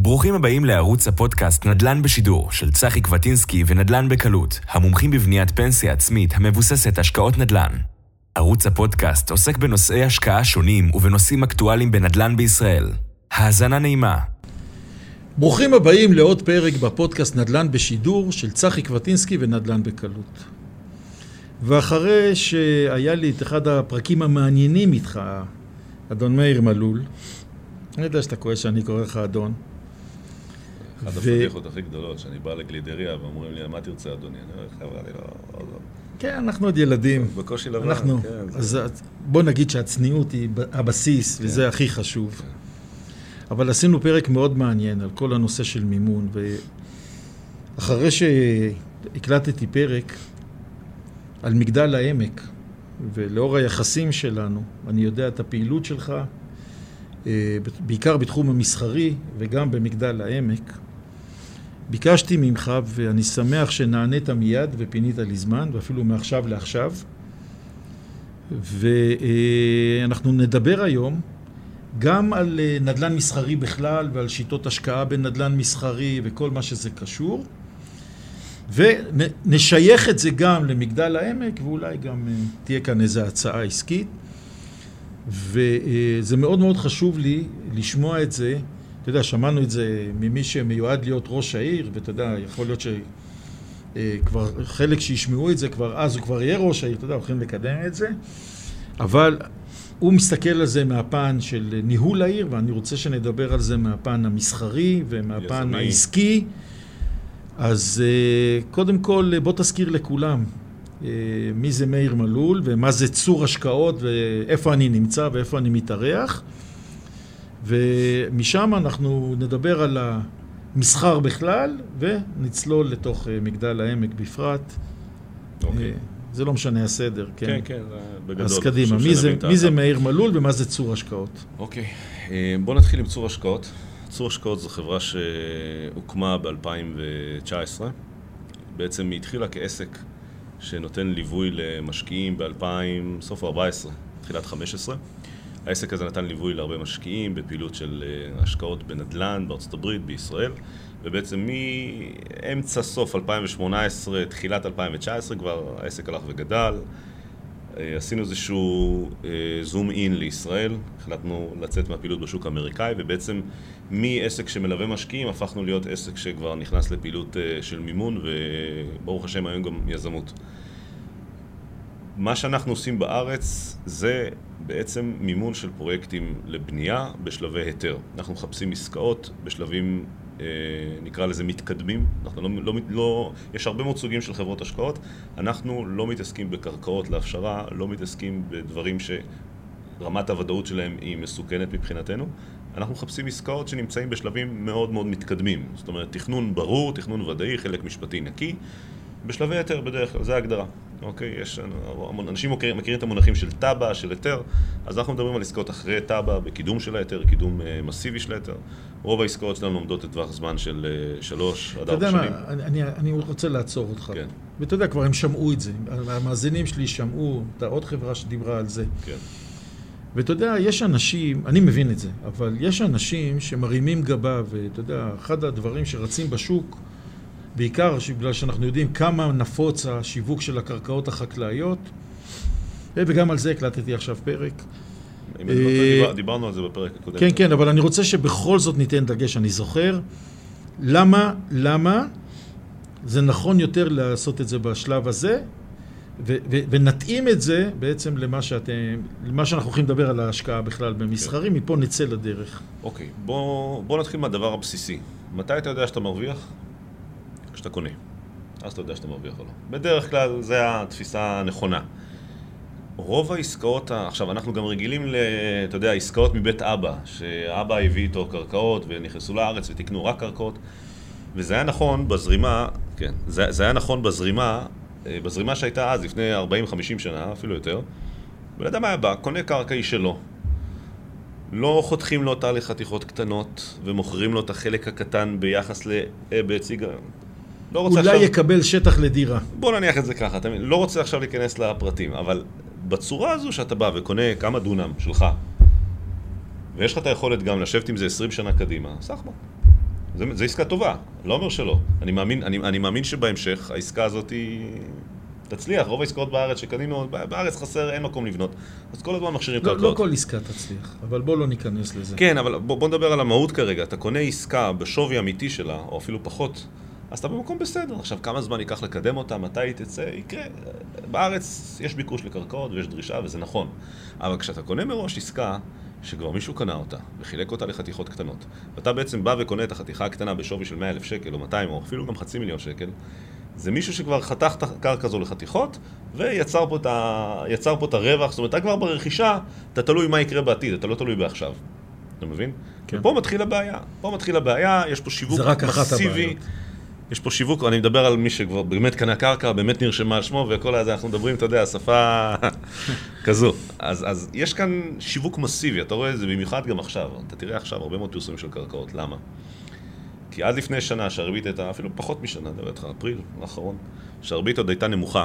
ברוכים הבאים לערוץ הפודקאסט נדל"ן בשידור של צחי קווטינסקי ונדל"ן בקלות, המומחים בבניית פנסיה עצמית המבוססת השקעות נדל"ן. ערוץ הפודקאסט עוסק בנושאי השקעה שונים ובנושאים אקטואליים בנדל"ן בישראל. האזנה נעימה. ברוכים הבאים לעוד פרק בפודקאסט נדל"ן בשידור של צחי קווטינסקי ונדל"ן בקלות. ואחרי שהיה לי את אחד הפרקים המעניינים איתך, אדון מאיר מלול, אני יודע שאתה כועס שאני קורא לך אדון. אחת הפדיחות הכי גדולות, שאני בא לגלידריה ואומרים לי, מה תרצה אדוני? אני אומר, חבר'ה, אני לא... כן, אנחנו עוד ילדים. בקושי לבן. אנחנו, אז בוא נגיד שהצניעות היא הבסיס, וזה הכי חשוב. אבל עשינו פרק מאוד מעניין על כל הנושא של מימון, ואחרי שהקלטתי פרק על מגדל העמק, ולאור היחסים שלנו, אני יודע את הפעילות שלך, בעיקר בתחום המסחרי וגם במגדל העמק. ביקשתי ממך, ואני שמח שנענית מיד ופינית לי זמן, ואפילו מעכשיו לעכשיו. ואנחנו נדבר היום גם על נדל"ן מסחרי בכלל ועל שיטות השקעה בנדל"ן מסחרי וכל מה שזה קשור. ונשייך את זה גם למגדל העמק, ואולי גם תהיה כאן איזו הצעה עסקית. וזה מאוד מאוד חשוב לי לשמוע את זה. אתה יודע, שמענו את זה ממי שמיועד להיות ראש העיר, ואתה יודע, יכול להיות שכבר חלק שישמעו את זה, אז הוא כבר יהיה ראש העיר, אתה יודע, הולכים לקדם את זה. אבל הוא מסתכל על זה מהפן של ניהול העיר, ואני רוצה שנדבר על זה מהפן המסחרי ומהפן העסקי. אז קודם כל, בוא תזכיר לכולם מי זה מאיר מלול ומה זה צור השקעות ואיפה אני נמצא ואיפה אני מתארח. ומשם אנחנו נדבר על המסחר בכלל ונצלול לתוך מגדל העמק בפרט. אוקיי. זה לא משנה הסדר, כן? כן, כן, בגדול. אז קדימה, מי זה מאיר מלול ומה זה צור השקעות? אוקיי, בוא נתחיל עם צור השקעות. צור השקעות זו חברה שהוקמה ב-2019. בעצם היא התחילה כעסק שנותן ליווי למשקיעים סוף 14, תחילת 15. העסק הזה נתן ליווי להרבה משקיעים בפעילות של השקעות בנדל"ן בארצות הברית, בישראל, ובעצם מאמצע סוף 2018, תחילת 2019 כבר העסק הלך וגדל. עשינו איזשהו זום אין לישראל, החלטנו לצאת מהפעילות בשוק האמריקאי, ובעצם מעסק שמלווה משקיעים הפכנו להיות עסק שכבר נכנס לפעילות של מימון, וברוך השם היום גם יזמות. מה שאנחנו עושים בארץ זה בעצם מימון של פרויקטים לבנייה בשלבי היתר. אנחנו מחפשים עסקאות בשלבים, נקרא לזה מתקדמים. יש הרבה מאוד סוגים של חברות השקעות. אנחנו לא מתעסקים בקרקעות להפשרה, לא מתעסקים בדברים שרמת הוודאות שלהם היא מסוכנת מבחינתנו. אנחנו מחפשים עסקאות שנמצאים בשלבים מאוד מאוד מתקדמים. זאת אומרת, תכנון ברור, תכנון ודאי, חלק משפטי נקי. בשלבי היתר בדרך כלל, זה ההגדרה. אוקיי, אנשים מכירים את המונחים של טאבה, של היתר, אז אנחנו מדברים על עסקאות אחרי טאבה, בקידום של היתר, קידום מסיבי של היתר. רוב העסקאות שלנו עומדות לטווח זמן של 3 עד 4 שנים. אתה יודע מה, אני רוצה לעצור אותך. כן. ואתה יודע, כבר הם שמעו את זה. המאזינים שלי שמעו, אתה עוד חברה שדיברה על זה. כן. ואתה יודע, יש אנשים, אני מבין את זה, אבל יש אנשים שמרימים גבה, ואתה יודע, אחד הדברים שרצים בשוק, בעיקר בגלל שאנחנו יודעים כמה נפוץ השיווק של הקרקעות החקלאיות, וגם על זה הקלטתי עכשיו פרק. דיברנו על זה בפרק הקודם. כן, כן, אבל אני רוצה שבכל זאת ניתן דגש, אני זוכר. למה זה נכון יותר לעשות את זה בשלב הזה, ונתאים את זה בעצם למה שאנחנו הולכים לדבר על ההשקעה בכלל במסחרי, מפה נצא לדרך. אוקיי, בוא נתחיל מהדבר הבסיסי. מתי אתה יודע שאתה מרוויח? כשאתה קונה. אז אתה יודע שאתה מרוויח או לא. בדרך כלל זה התפיסה הנכונה. רוב העסקאות, עכשיו אנחנו גם רגילים אתה יודע, עסקאות מבית אבא, שאבא הביא איתו קרקעות ונכנסו לארץ ותקנו רק קרקעות, וזה היה נכון בזרימה, כן, זה היה נכון בזרימה שהייתה אז, לפני 40-50 שנה, אפילו יותר. ולדע מה הבא, קונה קרקע היא שלו. לא חותכים לו אותה לחתיכות קטנות ומוכרים לו את החלק הקטן ביחס בהציג. אולי עכשיו יקבל שטח לדירה. בוא נניח את זה ככה, אתה לא רוצה עכשיו להיכנס לפרטים, אבל בצורה הזו שאתה בא וקונה כמה דונם שלך, ויש לך את היכולת גם לשבת עם זה 20 שנה קדימה, סחבא. זה עסקה טובה, לא אומר שלא. אני מאמין שבהמשך העסקה הזאת היא תצליח. רוב העסקאות בארץ שקנינו, בארץ חסר, אין מקום לבנות. אז כל הזמן מכשירים קרקעות. לא כל עסקה תצליח, אבל בוא לא ניכנס לזה. כן, אבל בוא נדבר על המהות כרגע. אתה קונה עסקה בשווי אמיתי שלה, או אפילו פחות, אז אתה במקום בסדר. עכשיו, כמה זמן ייקח לקדם אותה, מתי היא תצא, יקרה. בארץ יש ביקוש לקרקעות ויש דרישה, וזה נכון. אבל כשאתה קונה מראש עסקה, שכבר מישהו קנה אותה, וחילק אותה לחתיכות קטנות, ואתה בעצם בא וקונה את החתיכה הקטנה בשווי של 100,000 שקל, או 200, או אפילו גם 500,000 שקל, זה מישהו שכבר חתך את הקרקע הזו לחתיכות, ויצר פה את הרווח. זאת אומרת, אתה כבר ברכישה, אתה תלוי מה יקרה בעתיד, אתה לא תלוי בעכשיו. אתה מבין? כן. ופה מתחיל הבעיה, יש פה שיווק מסיבי. יש פה שיווק, אני מדבר על מי שכבר באמת קנה קרקע, באמת נרשמה על שמו, וכל הזה אנחנו מדברים, אתה יודע, שפה כזו. אז יש כאן שיווק מסיבי, אתה רואה את זה במיוחד גם עכשיו. אתה תראה עכשיו הרבה מאוד פרסומים של קרקעות, למה? כי עד לפני שנה שהריבית הייתה, אפילו פחות משנה, דבר איתך, אפריל האחרון, שהריבית עוד הייתה נמוכה,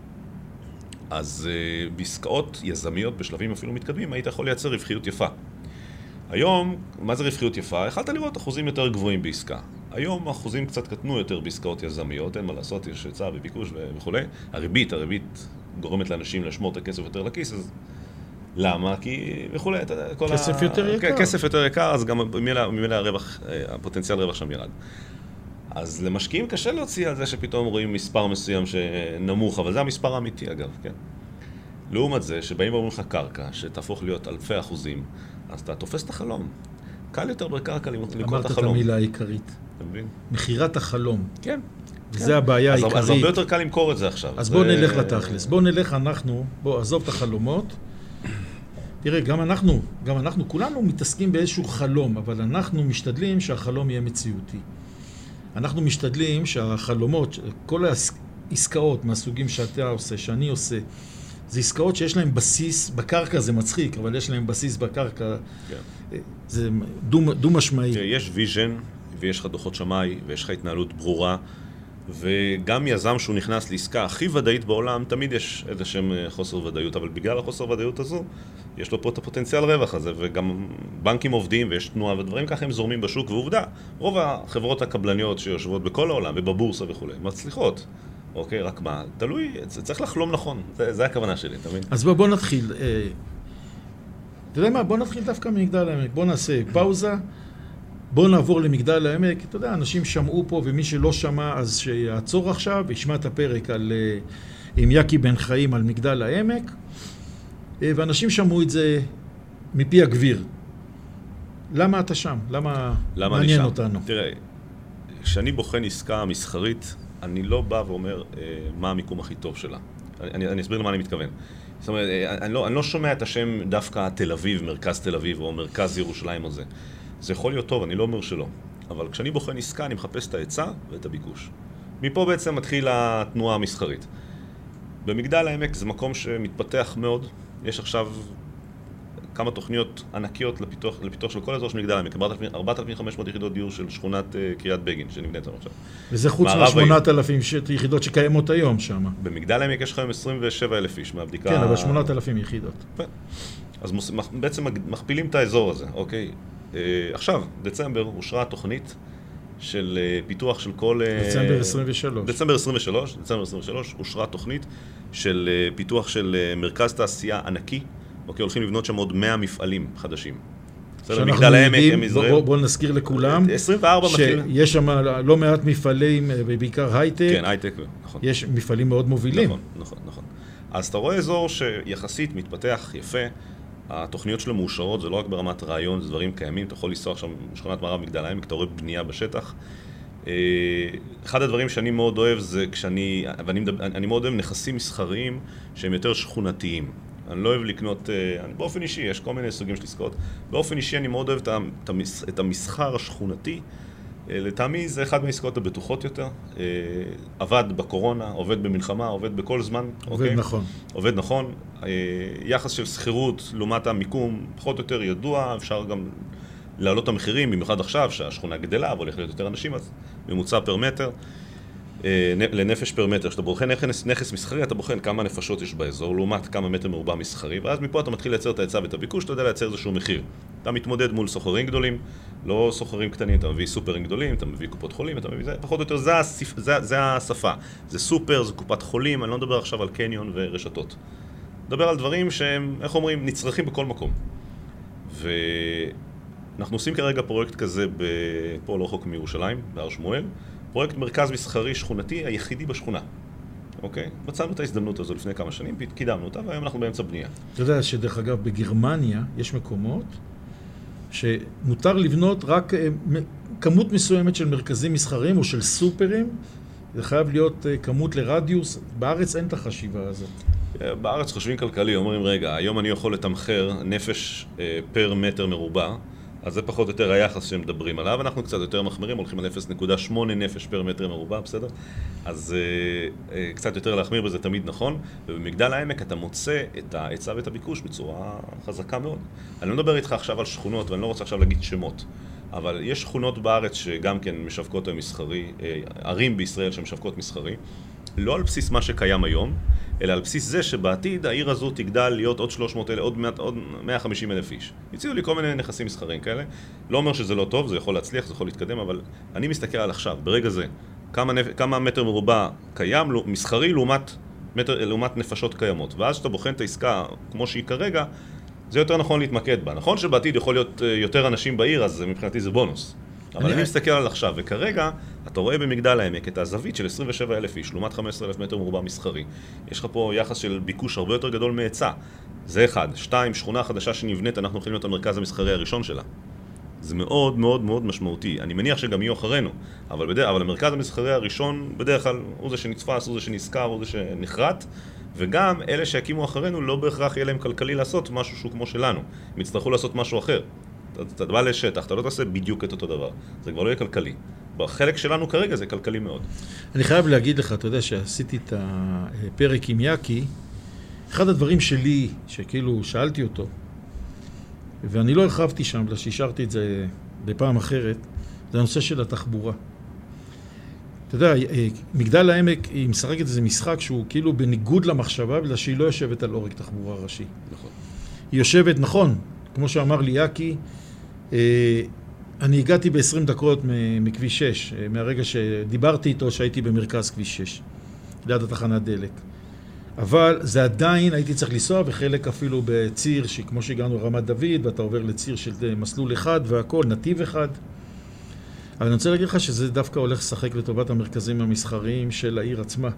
אז בעסקאות יזמיות בשלבים אפילו מתקדמים, היית יכול לייצר רווחיות יפה. היום, מה זה רווחיות יפה? יכלת לראות אחוזים יותר גבוהים בעסקה. היום האחוזים קצת קטנו יותר בעסקאות יזמיות, אין מה לעשות, יש היצע וביקוש וכו'. הריבית גורמת לאנשים לשמור את הכסף יותר לכיס, אז למה? כי וכו'. כסף יותר יקר. כסף יותר יקר, אז גם ממילא הרווח, הפוטנציאל רווח שם ירד. אז למשקיעים קשה להוציא על זה שפתאום רואים מספר מסוים שנמוך, אבל זה המספר האמיתי אגב, כן? לעומת זה, שבאים ואומרים לך קרקע, שתהפוך להיות אלפי אחוזים, אז אתה תופס את החלום. קל יותר בקרקע למכור את החלום. אמרת את המילה העיקרית. אתה מבין? מכירת החלום. כן. וזה הבעיה העיקרית. אז הרבה יותר קל למכור את זה עכשיו. אז בואו נלך לתכלס. בואו נלך עזוב את החלומות. תראה, גם אנחנו, כולנו מתעסקים באיזשהו חלום, אבל אנחנו משתדלים שהחלום יהיה מציאותי. אנחנו משתדלים שהחלומות, כל העסקאות מהסוגים שאתה עושה, שאני עושה, זה עסקאות שיש להם בסיס, בקרקע זה מצחיק, אבל יש להם בסיס בקרקע, כן. זה דו-משמעי. יש ויז'ן, ויש לך דוחות שמאי, ויש לך התנהלות ברורה, וגם יזם שהוא נכנס לעסקה הכי ודאית בעולם, תמיד יש איזשהם חוסר ודאיות, אבל בגלל החוסר ודאיות הזו, יש לו פה את הפוטנציאל רווח הזה, וגם בנקים עובדים ויש תנועה ודברים ככה הם זורמים בשוק, ועובדה, רוב החברות הקבלניות שיושבות בכל העולם ובבורסה וכו', מצליחות. אוקיי, רק מה? תלוי, צריך לחלום נכון, זה הכוונה שלי, אתה מבין? אז בוא נתחיל. אתה יודע מה? בוא נתחיל דווקא ממגדל העמק, בוא נעשה פאוזה, בוא נעבור למגדל העמק. אתה יודע, אנשים שמעו פה, ומי שלא שמע אז שיעצור עכשיו, וישמע את הפרק עם יקי בן חיים על מגדל העמק, ואנשים שמעו את זה מפי הגביר. למה אתה שם? למה מעניין אותנו? תראה, כשאני בוחן עסקה מסחרית, אני לא בא ואומר מה המיקום הכי טוב שלה. אני אסביר למה אני מתכוון. זאת אומרת, אני לא שומע את השם דווקא תל אביב, מרכז תל אביב, או מרכז ירושלים או זה. זה יכול להיות טוב, אני לא אומר שלא. אבל כשאני בוחן עסקה, אני מחפש את ההיצע ואת הביקוש. מפה בעצם מתחיל התנועה המסחרית. במגדל העמק זה מקום שמתפתח מאוד. יש עכשיו כמה תוכניות ענקיות לפיתוח של כל האזור של מגדל העמק. 4,500 יחידות דיור של שכונת קריית בגין, שנבנית לנו עכשיו. וזה חוץ מ-8,000 יחידות שקיימות היום שם. במגדל העמק יש לך היום 27,000 איש מהבדיקה. כן, אבל 8,000 יחידות. אז בעצם מכפילים את האזור הזה, אוקיי? עכשיו, דצמבר, אושרה תוכנית של פיתוח של כל... דצמבר 23 אושרה תוכנית של פיתוח של מרכז תעשייה ענקי. אוקיי, הולכים לבנות שם עוד 100 מפעלים חדשים. שאנחנו יודעים, בואו נזכיר לכולם, 24 שיש שם לא מעט מפעלים, בעיקר הייטק. כן, הייטק, נכון. יש מפעלים מאוד מובילים. נכון. אז אתה רואה אזור שיחסית מתפתח יפה, התוכניות שלו מאושרות, זה לא רק ברמת רעיון, זה דברים קיימים, אתה יכול לנסוע עכשיו בשכונת מערב מגדל העמק, אתה רואה בנייה בשטח. אחד הדברים שאני מאוד אוהב זה ואני מאוד אוהב נכסים מסחריים שהם יותר שכונתיים. אני לא אוהב לקנות, באופן אישי, יש כל מיני סוגים של עסקאות. באופן אישי אני מאוד אוהב את המסחר השכונתי. לטעמי זה אחד מהעסקאות הבטוחות יותר. עבד בקורונה, עובד במלחמה, עובד בכל זמן. עובד נכון. עובד נכון. יחס של שכירות לעומת המיקום פחות או יותר ידוע, אפשר גם להעלות את המחירים, במיוחד עכשיו שהשכונה גדלה, אבל הולך להיות יותר אנשים, אז ממוצע פר מטר. לנפש פר מטר. כשאתה בוחן נכס מסחרי, אתה בוחן כמה נפשות יש באזור, לעומת כמה מטר מרובע מסחרי, ואז מפה אתה מתחיל לייצר את ההיצע ואת הביקוש, אתה יודע לייצר איזשהו מחיר. אתה מתמודד מול סוחרים גדולים, לא סוחרים קטנים, אתה מביא סופרים גדולים, אתה מביא קופות חולים, אתה מביא זה, פחות או יותר, זה השפה. זה סופר, זה קופת חולים, אני לא מדבר עכשיו על קניון ורשתות. מדבר על דברים שהם, איך אומרים, נצרכים בכל מקום. ואנחנו עושים כרגע פרויקט כזה פה לא רחוק מירושלים, בהר שמואל, פרויקט מרכז מסחרי שכונתי היחידי בשכונה. אוקיי? מצאנו את ההזדמנות הזו לפני כמה שנים, קידמנו אותה, והיום אנחנו באמצע בנייה. אתה יודע שדרך אגב בגרמניה יש מקומות שמותר לבנות רק כמות מסוימת של מרכזים מסחריים או של סופרים, זה חייב להיות כמות לרדיוס. בארץ אין את החשיבה הזאת. בארץ חושבים כלכלי, אומרים רגע, היום אני יכול לתמחר נפש פר מטר מרובע, אז זה פחות או יותר היחס שמדברים עליו, אנחנו קצת יותר מחמירים, הולכים על 0.8 נפש פר מטר מרובע, בסדר? אז קצת יותר להחמיר בזה תמיד נכון, ובמגדל העמק אתה מוצא את ההיצע ואת הביקוש בצורה חזקה מאוד. אני לא מדבר איתך עכשיו על שכונות, ואני לא רוצה עכשיו להגיד שמות, אבל יש שכונות בארץ שגם כן משווקות מסחרי, ערים בישראל שמשווקות מסחרי, לא על בסיס מה שקיים היום, אלא על בסיס זה שבעתיד העיר הזו תגדל להיות עוד 300,000, עוד 150,000 איש. הציעו לי כל מיני נכסים מסחריים כאלה. לא אומר שזה לא טוב, זה יכול להצליח, זה יכול להתקדם, אבל אני מסתכל על עכשיו, ברגע זה, כמה מטר מרובע קיים, מסחרי לעומת נפשות קיימות. ואז שאתה בוחן את העסקה כמו שהיא כרגע, זה יותר נכון להתמקד בה. נכון שבעתיד יכול להיות יותר אנשים בעיר, אז מבחינתי זה בונוס. אבל אני מסתכל על עכשיו, וכרגע אתה רואה במגדל העמק את הזווית של 27,000 איש, לעומת 15,000 מטר מרובע מסחרי. יש לך פה יחס של ביקוש הרבה יותר גדול מהיצע. זה אחד. 2, שכונה חדשה שנבנית, אנחנו הולכים להיות המרכז המסחרי הראשון שלה. זה מאוד מאוד מאוד משמעותי. אני מניח שגם יהיו אחרינו, אבל המרכז המסחרי הראשון בדרך כלל הוא זה שנתפס, הוא זה שנזכר, הוא זה שנחרט, וגם אלה שהקימו אחרינו לא בהכרח יהיה להם כלכלי לעשות משהו שהוא כמו שלנו. הם יצטרכו לעשות משהו אחר. אתה בא לשטח, אתה לא תעשה בדיוק את אותו דבר. זה כבר לא יהיה כלכלי. בחלק שלנו כרגע זה כלכלי מאוד. אני חייב להגיד לך, אתה יודע, שעשיתי את הפרק עם יאקי, אחד הדברים שלי, שכאילו שאלתי אותו, ואני לא הרחבתי שם, בגלל שהשארתי את זה בפעם אחרת, זה הנושא של התחבורה. אתה יודע, מגדל העמק היא משחקת איזה משחק שהוא כאילו בניגוד למחשבה, בגלל שהיא לא יושבת על עורק תחבורה ראשי. נכון. היא יושבת, נכון, כמו שאמר לי יאקי, אני הגעתי ב-20 דקות מכביש 6, מהרגע שדיברתי איתו שהייתי במרכז כביש 6, ליד התחנת דלק. אבל זה עדיין, הייתי צריך לנסוע, וחלק אפילו בציר, שכמו שהגענו רמת דוד, ואתה עובר לציר של מסלול אחד והכל, נתיב אחד. אבל אני רוצה להגיד לך שזה דווקא הולך לשחק לטובת המרכזים המסחריים של העיר עצמה.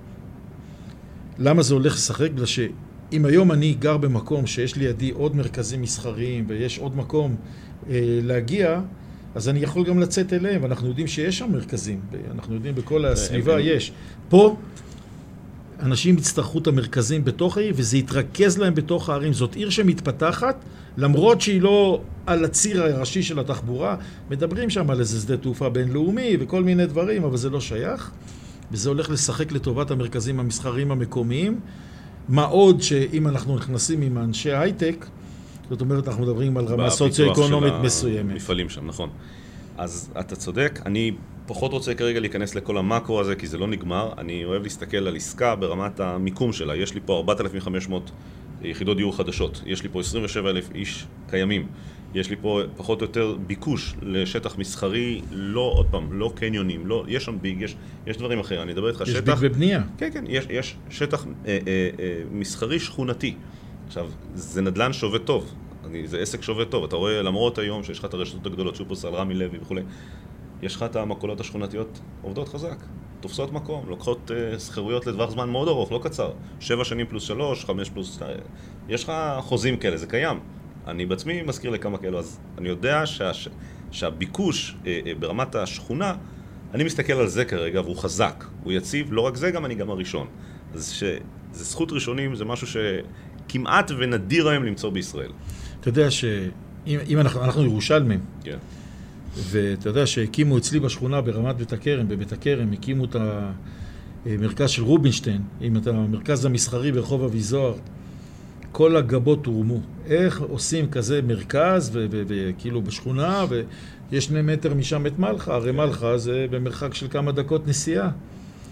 למה זה הולך לשחק? בגלל שאם היום אני גר במקום שיש לידי עוד מרכזים מסחריים, ויש עוד מקום להגיע, אז אני יכול גם לצאת אליהם, ואנחנו יודעים שיש שם מרכזים, אנחנו יודעים בכל הסביבה יש. פה אנשים יצטרכו את המרכזים בתוך העיר, וזה יתרכז להם בתוך הערים. זאת עיר שמתפתחת, למרות שהיא לא על הציר הראשי של התחבורה, מדברים שם על איזה שדה תעופה בינלאומי וכל מיני דברים, אבל זה לא שייך, וזה הולך לשחק לטובת המרכזים המסחריים המקומיים. מה עוד שאם אנחנו נכנסים עם אנשי הייטק, זאת אומרת, אנחנו מדברים על רמה סוציו-אקונומית מסוימת. מפעלים שם, נכון. אז אתה צודק, אני פחות רוצה כרגע להיכנס לכל המקרו הזה, כי זה לא נגמר. אני אוהב להסתכל על עסקה ברמת המיקום שלה. יש לי פה 4,500 יחידות דיור חדשות. יש לי פה 27,000 איש קיימים. יש לי פה פחות או יותר ביקוש לשטח מסחרי, לא, עוד פעם, לא קניונים, לא, יש שם ביג, יש דברים אחרים. אני אדבר איתך שטח... יש ביג בבנייה. כן, כן, יש שטח מסחרי שכונתי. עכשיו, זה נדל"ן שעובד טוב. זה עסק שעובד טוב. אתה רואה, למרות היום שיש לך את הרשתות הגדולות, שופרסל, רמי לוי וכו', יש לך את המכולות השכונתיות עובדות חזק, תופסות מקום, לוקחות סחירויות לדווח זמן מאוד ארוך, לא קצר, 7 שנים פלוס 3, 5 פלוס... יש לך חוזים כאלה, זה קיים. אני בעצמי מזכיר לכמה כאלו, אז אני יודע שהביקוש ברמת השכונה, אני מסתכל על זה כרגע, והוא חזק, הוא יציב, לא רק זה, גם אני גם הראשון. אז שזה זכות ראשונים, זה משהו שכמעט ונדיר היום למצוא בישראל. אתה יודע שאם אנחנו ירושלמים, כן. ואתה יודע שהקימו אצלי בשכונה ברמת בית הכרם, בבית הכרם, הקימו את המרכז של רובינשטיין, את המרכז המסחרי ברחוב אביזוהר, כל הגבות הורמו. איך עושים כזה מרכז, וכאילו בשכונה, ויש 2 מטר משם את מלכה, הרי מלכה זה במרחק של כמה דקות נסיעה.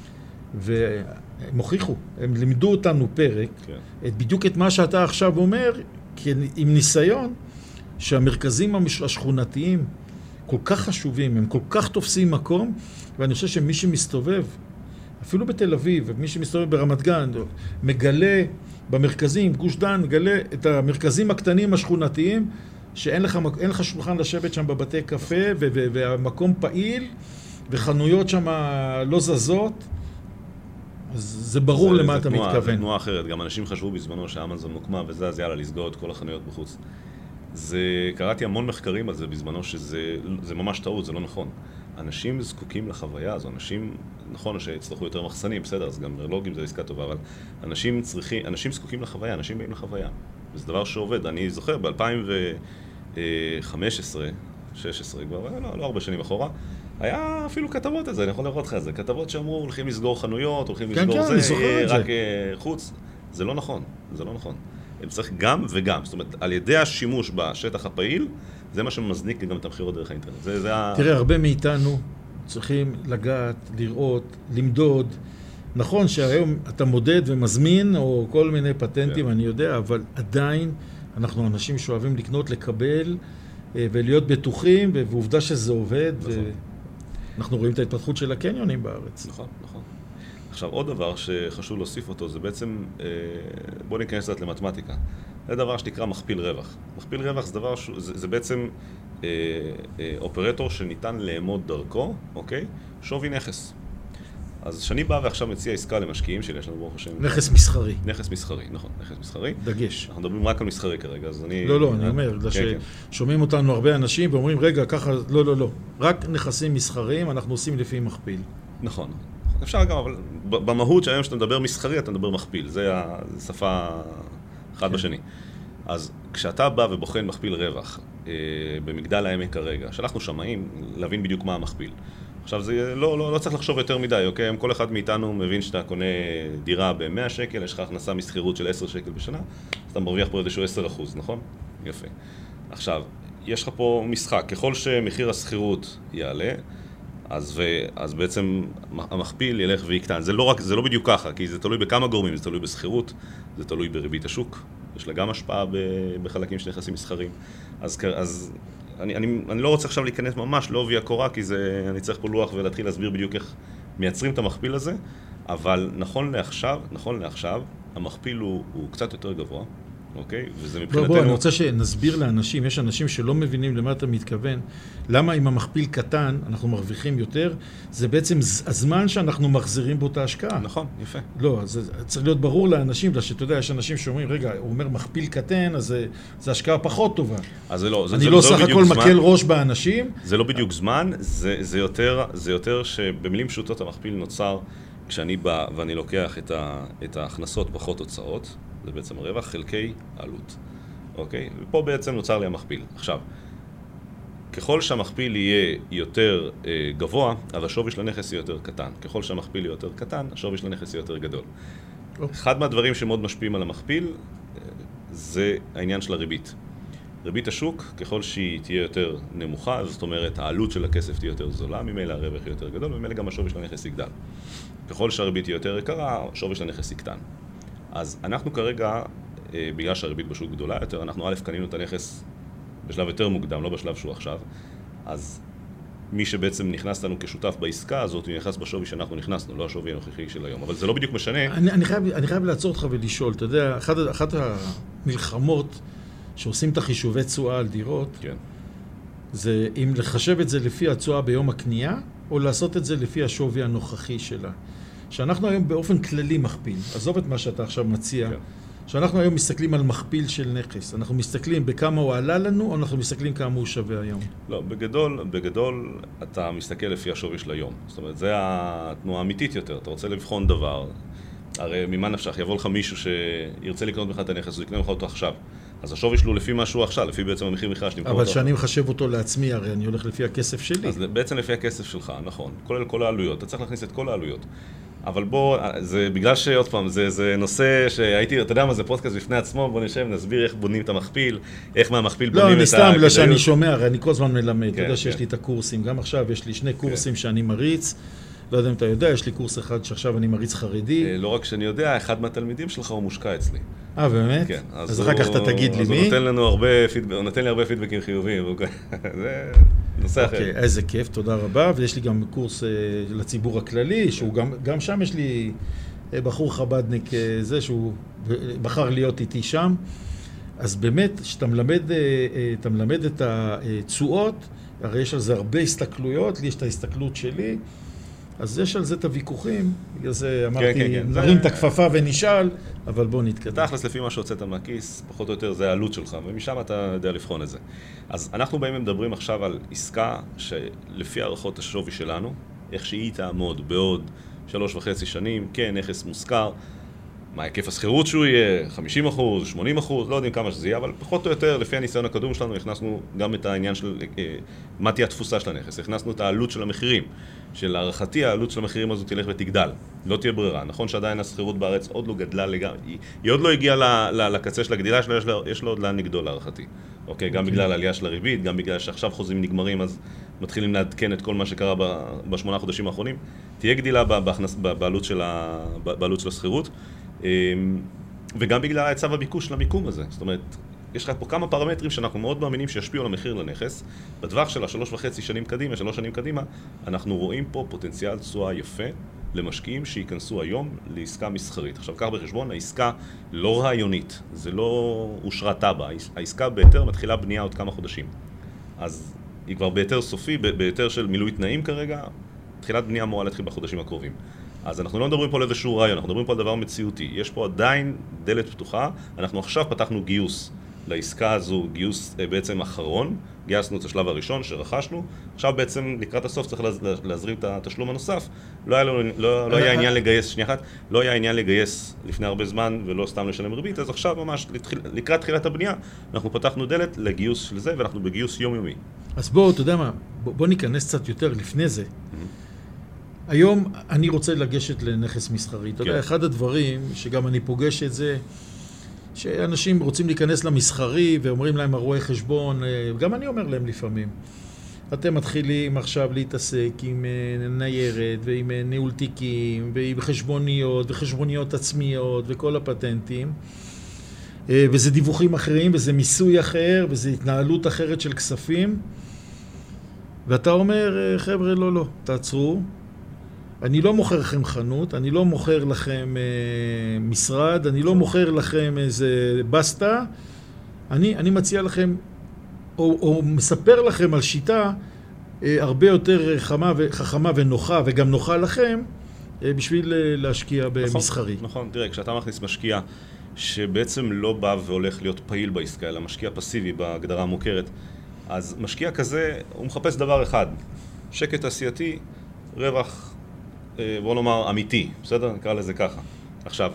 והם הוכיחו, הם לימדו אותנו פרק, בדיוק את מה שאתה עכשיו אומר, עם ניסיון, שהמרכזים השכונתיים כל כך חשובים, הם כל כך תופסים מקום, ואני חושב שמי שמסתובב, אפילו בתל אביב, ומי שמסתובב ברמת גן, מגלה במרכזים, גוש דן, מגלה את המרכזים הקטנים השכונתיים, שאין לך שולחן לשבת שם בבתי קפה, והמקום פעיל, וחנויות שם לא זזות, אז זה ברור למה אתה מתכוון. זה תנועה אחרת, גם אנשים חשבו בזמנו שאמזון מוקמה, וזה אז יאללה לסגור את כל החנויות בחוץ. קראתי המון מחקרים על זה בזמנו, שזה ממש טעות, זה לא נכון. אנשים זקוקים לחוויה הזו, נכון שיצטרכו יותר מחסנים, בסדר, אז גם מרלוגים זה עסקה טובה, אבל אנשים זקוקים לחוויה, אנשים באים לחוויה. וזה דבר שעובד. אני זוכר, ב-2015, 2016, כבר לא הרבה שנים אחורה, היה אפילו כתבות על זה, אני יכול לראות לך את זה, כתבות שאמרו, הולכים לסגור חנויות, הולכים לסגור זה, רק חוץ. זה לא נכון, זה לא נכון. הם צריך גם וגם, זאת אומרת, על ידי השימוש בשטח הפעיל, זה מה שמזניק גם את המחירות דרך האינטרנט. תראה, הרבה מאיתנו צריכים לגעת, לראות, למדוד. נכון שהיום אתה מודד ומזמין, או כל מיני פטנטים, אני יודע, אבל עדיין אנחנו אנשים שאוהבים לקנות, לקבל, ולהיות בטוחים, ועובדה שזה עובד, ואנחנו רואים את ההתפתחות של הקניונים בארץ. נכון, נכון. עכשיו, עוד דבר שחשוב להוסיף אותו, זה בעצם, בוא ניכנס קצת למתמטיקה. זה דבר שנקרא מכפיל רווח. מכפיל רווח זה דבר, זה בעצם אופרטור שניתן לאמוד דרכו, אוקיי? שווי נכס. אז שאני בא ועכשיו מציע עסקה למשקיעים שלי, יש לנו ברוך השם... נכס מסחרי. נכס מסחרי, נכון, נכס מסחרי. דגש. אנחנו מדברים רק על מסחרי כרגע, אז אני... לא, אני אומר, ששומעים אותנו הרבה אנשים ואומרים, רגע, ככה, לא. רק נכסים מסחריים, אנחנו עושים לפי מכפיל. נכון. אפשר גם, אבל במהות שהיום שאתה מדבר מסחרי, אתה מדבר מכפיל. זה השפה אחד בשני. אז כשאתה בא ובוחן מכפיל רווח במגדל העמק כרגע, שלחנו שמאים להבין בדיוק מה המכפיל. עכשיו, זה לא צריך לחשוב יותר מדי, אוקיי? כל אחד מאיתנו מבין שאתה קונה דירה ב-100 שקל, יש לך הכנסה מסחירות של 10 שקל בשנה, אז אתה מרוויח פה איזשהו 10%, נכון? יפה. עכשיו, יש לך פה משחק. ככל שמחיר הסחירות יעלה, אז בעצם המכפיל ילך ויקטן. זה לא בדיוק ככה, כי זה תלוי בכמה גורמים, זה תלוי בסחירות, זה תלוי בריבית השוק, יש לה גם השפעה בחלקים של נכסים מסחרים. אז אני לא רוצה עכשיו להיכנס ממש לעובי הקורה, כי אני צריך פה לוח ולהתחיל להסביר בדיוק איך מייצרים את המכפיל הזה, אבל נכון לעכשיו, המכפיל הוא קצת יותר גבוה, אוקיי? וזה מבחינתנו... בוא, אני רוצה שנסביר לאנשים, יש אנשים שלא מבינים למה אתה מתכוון, למה אם המכפיל קטן אנחנו מרוויחים יותר, זה בעצם הזמן שאנחנו מחזירים בו את ההשקעה. נכון, יפה. לא, זה צריך להיות ברור לאנשים, שאתה יודע, יש אנשים שאומרים, רגע, הוא אומר מכפיל קטן, אז זה השקעה פחות טובה. אז זה לא, אני לא סך הכל מקל ראש באנשים. זה לא בדיוק זמן, זה יותר שבמילים פשוטות המכפיל נוצר כשאני בא ואני לוקח את ההכנסות פחות הוצאות, זה בעצם הרווח חלקי עלות, אוקיי? ופה בעצם נוצר לי המכפיל. עכשיו, ככל שהמכפיל יהיה יותר גבוה, אז השווי של הנכס יהיה יותר קטן. ככל שהמכפיל יהיה יותר קטן, השווי של הנכס יהיה יותר גדול. אחד מהדברים שמאוד משפיעים על המכפיל, זה העניין של הריבית. ריבית השוק, ככל שהיא תהיה יותר נמוכה, זאת אומרת, העלות של הכסף תהיה יותר זולה, ממילא הרווח יהיה יותר גדול, וממילא גם השווי של הנכס יגדל. ככל שהריבית תהיה יותר יקרה, השווי של הנכס יקטן. אז אנחנו כרגע, בגלל שהריבית בשוק גדולה יותר, אנחנו קנינו את הנכס בשלב יותר מוקדם, לא בשלב שהוא עכשיו. אז מי שבעצם נכנס לנו כשותף בעסקה הזאת, הוא נכנס בשווי שאנחנו נכנסנו, לא השווי הנוכחי של היום. אבל זה לא בדיוק משנה. אני חייב לעצור אותך ולשאול, אתה יודע, אחת המלחמות שעושים את החישובי תשואה על דירות, כן. זה אם לחשב את זה לפי התשואה ביום הקנייה, או לעשות את זה לפי השווי הנוכחי שלה. שאנחנו היום באופן כללי מכפיל, עזוב את מה שאתה עכשיו מציע, כן. שאנחנו היום מסתכלים על מכפיל של נכס, אנחנו מסתכלים בכמה הוא עלה לנו, או אנחנו מסתכלים כמה הוא שווה היום? לא, בגדול אתה מסתכל לפי השווי של היום. זאת אומרת, זה התנועה האמיתית יותר. אתה רוצה לבחון דבר, הרי ממה נפשך, יבוא לך מישהו שירצה לקנות לך את הנכס, הוא יקנה לך אותו עכשיו. אז השווי שלו לפי משהו עכשיו, לפי בעצם המחיר מכירה שנמכור אותו. אבל שאני מחשב אותו לעצמי, הרי אני הולך לפי הכסף שלי. אז בעצם לפי הכסף שלך, נכון. כולל כל העלויות. אתה צריך להכניס את כל העלויות. אבל בוא, זה בגלל שעוד פעם, זה נושא שהייתי, אתה יודע מה, זה פודקאסט בפני עצמו, בוא נשב, נסביר איך בונים את המכפיל, איך מהמכפיל בונים את לא, אני סתם, בגלל שאני שומע, הרי אני כל הזמן מלמד, אתה יודע שיש לי את הקורסים, גם עכשיו יש לי 2 קורסים שאני מריץ, לא יודע אם אתה יודע, יש לי קורס אחד שעכשיו אני מריץ חרדי. לא רק שאני יודע, אחד מהתלמידים שלך הוא מושקע אצלי. באמת? כן. אז אחר כך אתה תגיד לי מי. הוא נותן לי הרבה פידבקים חיוביים. זה נושא אחר. אוקיי, איזה כיף, תודה רבה. ויש לי גם קורס לציבור הכללי, שהוא גם שם יש לי בחור חבדניק זה, שהוא בחר להיות איתי שם. אז באמת, כשאתה מלמד את התשואות, הרי יש על זה הרבה הסתכלויות, לי יש את ההסתכלות שלי, אז יש על זה את הוויכוחים, בגלל זה אמרתי, נרים את הכפפה ונשאל, אבל בוא נתקדם. תכלס, לפי מה שהוצאת מהכיס, פחות או יותר זה העלות שלך, ומשם אתה יודע לבחון את זה. אז אנחנו באים ומדברים עכשיו על עסקה שלפי הערכות השווי שלנו, איך שהיא תעמוד בעוד 3.5 שנים, כן, נכס מושכר, מה היקף הסחירות שהוא יהיה, 50%, 80%, לא יודעים כמה שזה יהיה, אבל פחות או יותר, לפי הניסיון הקדום שלנו, הכנסנו גם את העניין של מה תהיה התפוסה של הנכס. הכנסנו את העלות של המחירים, של הערכתי העלות של המחירים הזו תלך ותגדל. לא תהיה ברירה. נכון שעדיין הסחירות בארץ עוד לא גדלה לגמרי, היא עוד לא הגיעה לקצה של הגדילה שלה, יש לו עוד לאן לגדול להערכתי. אוקיי, גם בגלל העלייה של הריבית, גם בגלל שעכשיו חוזים נגמרים, אז מתחילים לעדכן את כל מה שקרה ב8 חודשים האחרונים. תהיה גדילה בעלות של הסחירות. וגם בגלל ההיצע והביקוש למיקום הזה. זאת אומרת, יש לך פה כמה פרמטרים שאנחנו מאוד מאמינים שישפיעו על המחיר לנכס. בטווח של 3.5 שנים קדימה, 3 שנים קדימה, אנחנו רואים פה פוטנציאל תשואה יפה למשקיעים שייכנסו היום לעסקה מסחרית. עכשיו, קח בחשבון, העסקה לא רעיונית, זה לא אושרה טאבה. העסקה בהיתר מתחילה בנייה עוד כמה חודשים. אז היא כבר בהיתר סופי, בהיתר של מילוי תנאים כרגע, תחילת בנייה אמורה להתחיל בחודשים הקרובים. אז אנחנו לא מדברים פה על איזשהו רעיון, אנחנו מדברים פה על דבר מציאותי. יש פה עדיין דלת פתוחה, אנחנו עכשיו פתחנו גיוס לעסקה הזו, גיוס בעצם אחרון, גייסנו את השלב הראשון שרכשנו, עכשיו בעצם לקראת הסוף צריך להזרים את התשלום הנוסף, לא היה עניין לגייס, שנייה אחת, לא היה עניין לגייס לפני הרבה זמן ולא סתם לשלם ריבית, אז עכשיו ממש לקראת תחילת הבנייה, אנחנו פתחנו דלת לגיוס של זה ואנחנו בגיוס יומיומי. אז בוא, אתה יודע מה, בוא ניכנס קצת יותר לפני זה. היום אני רוצה לגשת לנכס מסחרי. אתה יודע, אחד הדברים שגם אני פוגש את זה, שאנשים רוצים להיכנס למסחרי ואומרים להם הרואי חשבון, גם אני אומר להם לפעמים, אתם מתחילים עכשיו להתעסק עם ניירת ועם ניהול תיקים ועם חשבוניות וחשבוניות עצמיות וכל הפטנטים, וזה דיווחים אחרים וזה מיסוי אחר וזה התנהלות אחרת של כספים, ואתה אומר, חבר'ה, לא, תעצרו. אני לא מוכר לכם חנות, אני לא מוכר לכם משרד, אני לא מוכר לכם איזה בסטה, אני מציע לכם, או מספר לכם על שיטה הרבה יותר חכמה ונוחה, וגם נוחה לכם, בשביל להשקיע במסחרי. נכון, תראה, כשאתה מכניס משקיע שבעצם לא בא והולך להיות פעיל בעסקה, אלא משקיע פסיבי בהגדרה המוכרת, אז משקיע כזה, הוא מחפש דבר אחד, שקט תעשייתי, רווח, בוא נאמר, אמיתי, בסדר? נקרא לזה ככה. עכשיו,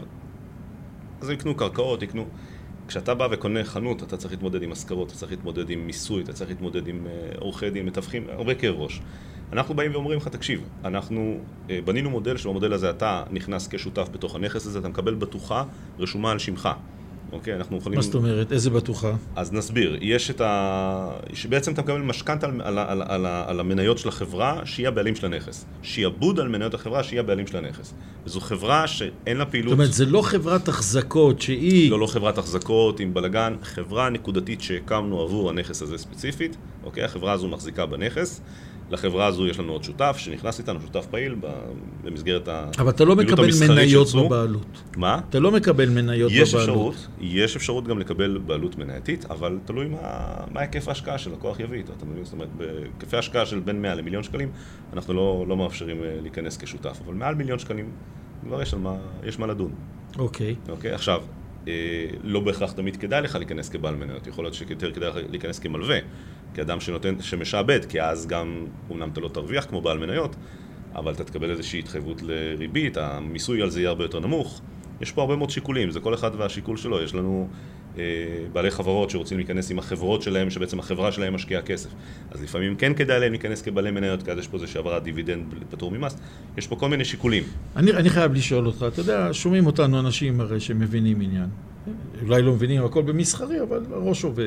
אז יקנו קרקעות, יקנו... כשאתה בא וקונה חנות, אתה צריך להתמודד עם השכרות, אתה צריך להתמודד עם מיסוי, אתה צריך להתמודד עם עורכי דין, מתווכים, הרבה כאב ראש. אנחנו באים ואומרים לך, תקשיב, אנחנו בנינו מודל שבמודל הזה אתה נכנס כשותף בתוך הנכס הזה, אתה מקבל בטוחה רשומה על שמך. אוקיי, אנחנו יכולים... מה זאת אומרת? איזה בטוחה? אז נסביר. יש את שבעצם אתה מקבל משכנתא על המניות של החברה שהיא הבעלים של הנכס. שיעבוד על מניות החברה שהיא הבעלים של הנכס. וזו חברה שאין לה פעילות... זאת אומרת, זה לא חברת החזקות שהיא... לא חברת החזקות עם בלגן, חברה נקודתית שהקמנו עבור הנכס הזה ספציפית. אוקיי, החברה הזו מחזיקה בנכס. לחברה הזו יש לנו עוד שותף שנכנס איתנו, שותף פעיל במסגרת הפעילות המסחרית. אבל אתה לא מקבל מניות בבעלות. מה? אתה לא מקבל מניות בבעלות. יש אפשרות גם לקבל בעלות מנייתית, אבל תלוי מה היקף ההשקעה של לקוח יביא איתו. אתה מבין? זאת אומרת, בהיקפי ההשקעה של בין 100 למיליון שקלים, אנחנו לא מאפשרים להיכנס כשותף, אבל מעל מיליון שקלים כבר יש מה לדון. אוקיי. אוקיי, עכשיו, לא בהכרח תמיד כדאי לך להיכנס כבעל מניות, יכול להיות שיותר כדאי להיכנס כמלווה, כאדם שמשעבד, כי אז גם, אומנם אתה לא תרוויח כמו בעל מניות, אבל אתה תקבל איזושהי התחייבות לריבית, המיסוי על זה יהיה הרבה יותר נמוך. יש פה הרבה מאוד שיקולים, זה כל אחד והשיקול שלו. יש לנו בעלי חברות שרוצים להיכנס עם החברות שלהם, שבעצם החברה שלהם משקיעה כסף. אז לפעמים כן כדאי להם להיכנס כבעלי מניות, כי אז יש פה זה שעברת דיבידנד פטור ממס. יש פה כל מיני שיקולים. אני חייב לשאול אותך, אתה יודע, שומעים אותנו אנשים הרי שמבינים עניין. אולי לא מבינים הכל במסחרי, אבל הראש עובד.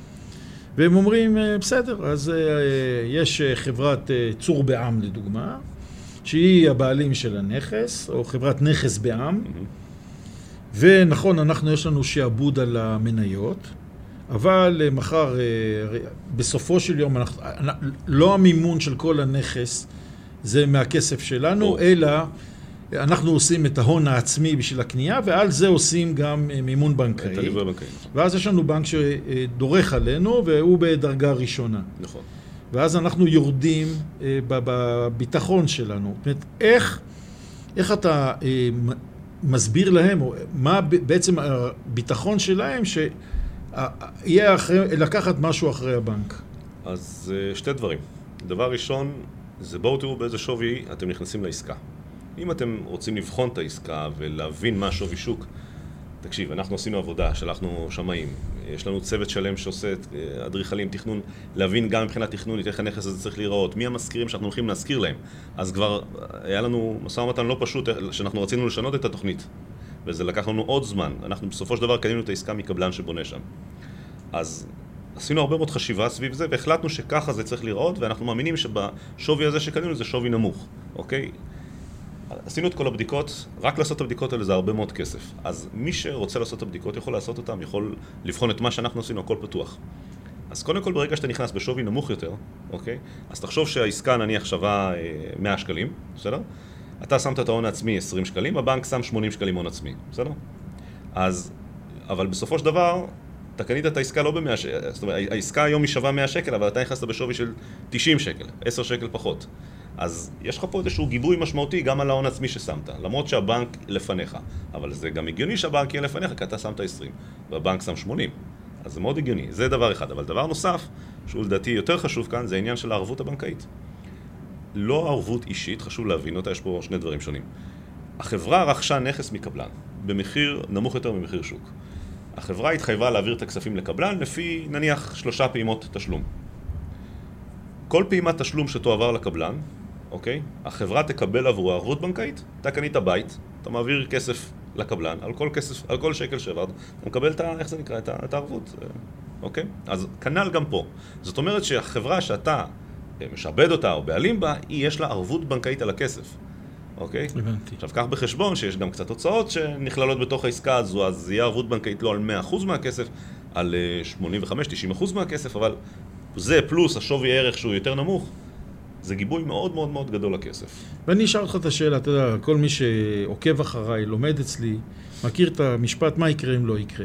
והם אומרים, בסדר, אז יש חברת צור בעם לדוגמה, שהיא הבעלים של הנכס, או חברת נכס בעם, ונכון, יש לנו שעבוד על המניות, אבל מחר, בסופו של יום, לא המימון של כל הנכס, זה מהכסף שלנו, אלא אנחנו עושים את ההון העצמי בשביל הקנייה, ועל זה עושים גם מימון בנקאי. את הליווי הבנקאי. ואז יש לנו בנק שדורך עלינו, והוא בדרגה ראשונה. נכון. ואז אנחנו יורדים בביטחון שלנו. זאת אומרת, איך אתה מסביר להם, או מה בעצם הביטחון שלהם, שיהיה לקחת משהו אחרי הבנק? אז שתי דברים. דבר ראשון, זה בואו תראו באיזה שווי אתם נכנסים לעסקה. אם אתם רוצים לבחון את העסקה ולהבין מה שווי שוק, תקשיב, אנחנו עשינו עבודה, שלחנו שמאים, יש לנו צוות שלם שעושה אדריכלים, תכנון, להבין גם מבחינת תכנון איך הנכס הזה צריך להיראות, מי המזכירים שאנחנו הולכים להזכיר להם. אז כבר היה לנו משא ומתן לא פשוט, שאנחנו רצינו לשנות את התוכנית, וזה לקח לנו עוד זמן. אנחנו בסופו של דבר קנינו את העסקה מקבלן שבונה שם. אז עשינו הרבה מאוד חשיבה סביב זה, והחלטנו שככה זה צריך להיראות, ואנחנו מאמינים שבשווי הזה שקנינו זה שווי נמוך, אוקיי? עשינו את כל הבדיקות, רק לעשות את הבדיקות האלה זה הרבה מאוד כסף. אז מי שרוצה לעשות את הבדיקות יכול לעשות אותם, יכול לבחון את מה שאנחנו עשינו, הכל פתוח. אז קודם כל ברגע שאתה נכנס בשווי נמוך יותר, אוקיי? אז תחשוב שהעסקה נניח שווה 100 שקלים, בסדר? אתה שמת את ההון העצמי 20 שקלים, הבנק שם 80 שקלים הון עצמי, בסדר? אז, אבל בסופו של דבר, אתה קנית את העסקה לא ב-100 שקל, זאת אומרת, העסקה היום היא שווה 100 שקל, אבל אתה נכנסת בשווי של 90 שקל, 10 שקל פחות. אז יש לך פה איזשהו גיבוי משמעותי גם על ההון עצמי ששמת, למרות שהבנק לפניך. אבל זה גם הגיוני שהבנק יהיה לפניך, כי אתה שמת 20, והבנק שם 80. אז זה מאוד הגיוני, זה דבר אחד. אבל דבר נוסף, שהוא לדעתי יותר חשוב כאן, זה העניין של הערבות הבנקאית. לא ערבות אישית, חשוב להבין אותה, יש פה שני דברים שונים. החברה רכשה נכס מקבלן, במחיר נמוך יותר ממחיר שוק. החברה התחייבה להעביר את הכספים לקבלן לפי נניח 3 פעימות תשלום. כל פעימת תשלום שתועבר לקבלן, אוקיי? החברה תקבל עבור הערבות בנקאית, אתה קנית בית, אתה מעביר כסף לקבלן, על כל שקל שהעברת, אתה מקבל איך זה נקרא, את הערבות, אוקיי? אז כנ"ל גם פה. זאת אומרת שהחברה שאתה משעבד אותה או בעלים בה, יש לה ערבות בנקאית על הכסף, אוקיי? הבנתי. עכשיו, קח בחשבון שיש גם קצת הוצאות שנכללות בתוך העסקה הזו, אז יהיה ערבות בנקאית לא על 100% מהכסף, על 85-90% מהכסף, אבל זה פלוס השווי ערך שהוא יותר נמוך, זה גיבוי מאוד מאוד מאוד גדול לכסף. ואני אשאל אותך את השאלה, אתה יודע, כל מי שעוקב אחריי, לומד אצלי, מכיר את המשפט, מה יקרה אם לא יקרה?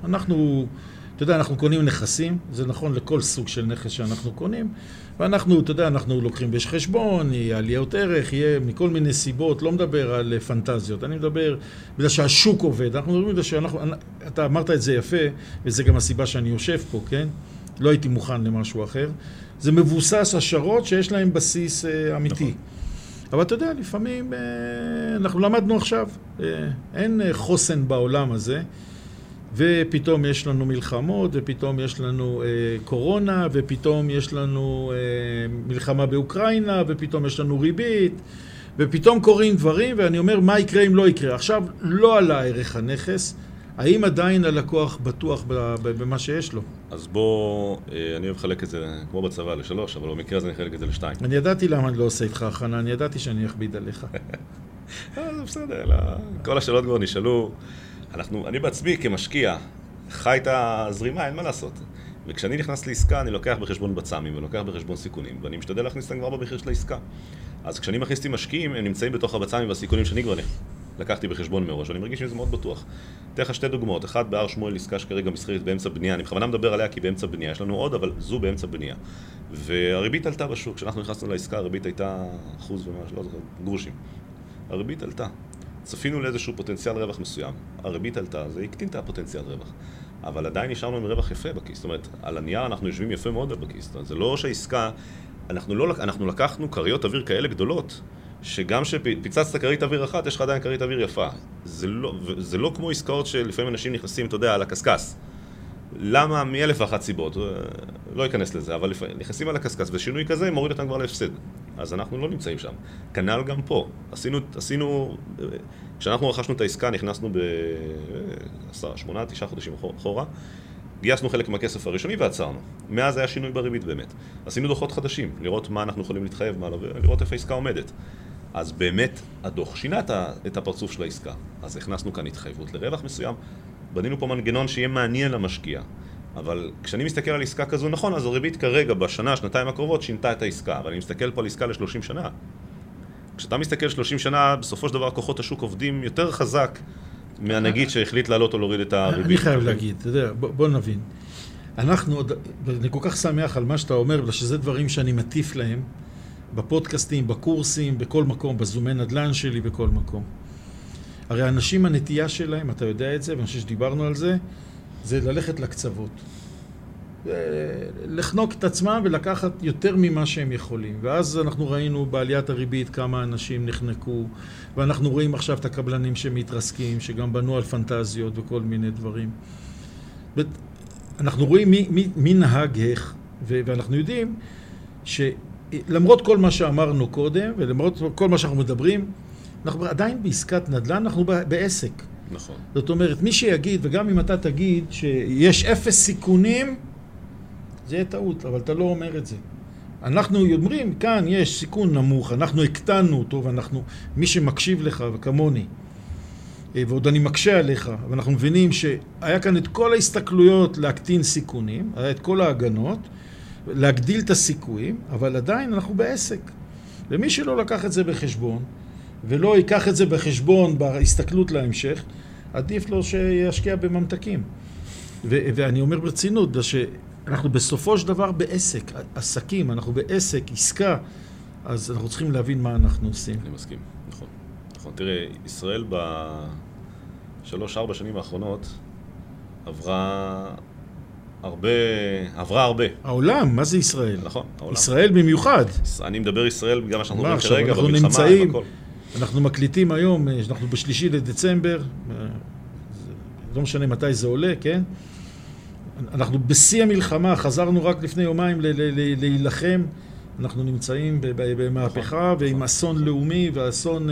אתה יודע, אנחנו קונים נכסים, זה נכון לכל סוג של נכס שאנחנו קונים, ואנחנו, אתה יודע, אנחנו לוקחים בחשבון, יהיה עליות ערך, יהיה מכל מיני סיבות, לא מדבר על פנטזיות, אני מדבר בגלל שהשוק עובד, אנחנו מדברים בגלל אתה אמרת את זה יפה, וזה גם הסיבה שאני יושב פה, כן? לא הייתי מוכן למשהו אחר. זה מבוסס השערות שיש להם בסיס אמיתי. נכון. אבל אתה יודע, לפעמים אנחנו למדנו עכשיו, אין חוסן בעולם הזה, ופתאום יש לנו מלחמות, ופתאום יש לנו קורונה, ופתאום יש לנו מלחמה באוקראינה, ופתאום יש לנו ריבית, ופתאום קורים דברים, ואני אומר, מה יקרה אם לא יקרה? עכשיו, לא עלה ערך הנכס, האם עדיין הלקוח בטוח במה שיש לו? אז בוא, אני אוהב לחלק את זה כמו בצבא ל3, אבל במקרה הזה אני אחלק את זה ל2. אני ידעתי למה אני לא עושה איתך הכנה, אני ידעתי שאני אכביד עליך. זה בסדר, כל השאלות כבר נשאלו. אני בעצמי כמשקיע חי את הזרימה, אין מה לעשות. וכשאני נכנס לעסקה, אני לוקח בחשבון בצמים ולוקח בחשבון סיכונים, ואני משתדל להכניס אותם כבר במחיר של העסקה. אז כשאני מכניס עם משקיעים, הם נמצאים בתוך הבצמים והסיכונים שאני כבר לקחתי בחשבון מראש, ואני מרגיש שזה מאוד בטוח. אתן לך 2 דוגמאות, אחד בהר שמואל, עסקה שכרגע מסחרית באמצע בנייה, אני בכוונה מדבר עליה כי באמצע בנייה, יש לנו עוד, אבל זו באמצע בנייה. והריבית עלתה בשוק, כשאנחנו נכנסנו לעסקה, הריבית הייתה 1% ומשהו, לא זוכר, גרושים. הריבית עלתה. צפינו לאיזשהו פוטנציאל רווח מסוים. הריבית עלתה, זה הקטין את הפוטנציאל רווח. אבל עדיין נשארנו עם רווח יפה בכיס. זאת אומרת, על הנייר אנחנו יושבים יפה מאוד בכיס. זאת אומרת, זה לא שהעסקה, אנחנו לקחנו קריות אוויר כאלה גדולות, שגם שפיצצת קרית אוויר אחת, יש לך עדיין קרית אוויר יפה. זה לא כמו עסקאות שלפעמים אנשים נכנסים, אתה יודע, על הקסקס. למה? מאלף ואחת סיבות. לא אכנס לזה, אבל נכנסים על הקסקס, ושינוי כזה מוריד אותם כבר להפסד. אז אנחנו לא נמצאים שם. כנ"ל גם פה. כשאנחנו רכשנו את העסקה, נכנסנו ב8-9 חודשים אחורה, גייסנו חלק מהכסף הראשוני ועצרנו. מאז היה שינוי בריבית באמת. עשינו דוחות חדשים, לראות מה אנחנו יכולים להתחייב, לראות איפה העסקה עומדת. אז באמת הדוח שינה את הפרצוף של העסקה. אז הכנסנו כאן התחייבות לרווח מסוים, בנינו פה מנגנון שיהיה מעניין למשקיע. אבל כשאני מסתכל על עסקה כזו, נכון, אז הריבית כרגע בשנה, שנתיים הקרובות, שינתה את העסקה, אבל אני מסתכל פה על עסקה ל-30 שנה. כשאתה מסתכל 30 שנה, בסופו של דבר כוחות השוק עובדים יותר חזק מהנגיד שהחליט לעלות או להוריד את הריבית. אני חייב להגיד, אתה יודע, בוא נבין. אני כל כך שמח על מה שאתה אומר, בגלל שזה דברים שאני מטיף להם, בפודקאסטים, בקורסים, בכל מקום, בזומי נדל"ן שלי, בכל מקום. הרי האנשים הנטייה שלהם, אתה יודע את זה, ואני חושב שדיברנו על זה, זה ללכת לקצוות. לחנוק את עצמם ולקחת יותר ממה שהם יכולים. ואז אנחנו ראינו בעליית הריבית כמה אנשים נחנקו, ואנחנו רואים עכשיו את הקבלנים שמתרסקים, שגם בנו על פנטזיות וכל מיני דברים. אנחנו רואים מי נהג איך, ואנחנו יודעים שלמרות כל מה שאמרנו קודם, ולמרות כל מה שאנחנו מדברים, אנחנו עדיין בעסקת נדל"ן, אנחנו בעסק. נכון. זאת אומרת, מי שיגיד, וגם אם אתה תגיד שיש 0 סיכונים, זה יהיה טעות, אבל אתה לא אומר את זה. אנחנו אומרים, כאן יש סיכון נמוך, אנחנו הקטנו אותו, ואנחנו, מי שמקשיב לך, וכמוני, ועוד אני מקשה עליך, ואנחנו מבינים שהיה כאן את כל ההסתכלויות להקטין סיכונים, היה את כל ההגנות, להגדיל את הסיכויים, אבל עדיין אנחנו בעסק. ומי שלא לקח את זה בחשבון, ולא ייקח את זה בחשבון בהסתכלות להמשך, עדיף לו שישקיע בממתקים. ואני אומר ברצינות, שאנחנו בסופו של דבר בעסק, עסקים, אנחנו בעסק, עסקה, אז אנחנו צריכים להבין מה אנחנו עושים. אני מסכים, נכון. נכון, תראה, ישראל ב3-4 שנים האחרונות עברה הרבה. העולם, מה זה ישראל? נכון, העולם. ישראל במיוחד. אני מדבר ישראל בגלל מה שאנחנו מדברים כרגע, אנחנו במלחמה, נמצאים, בכל. אנחנו מקליטים היום, אנחנו ב3 לדצמבר, לא משנה מתי זה עולה, כן? אנחנו בשיא המלחמה, חזרנו רק לפני יומיים להילחם, אנחנו נמצאים במהפכה ועם אסון לאומי ואסון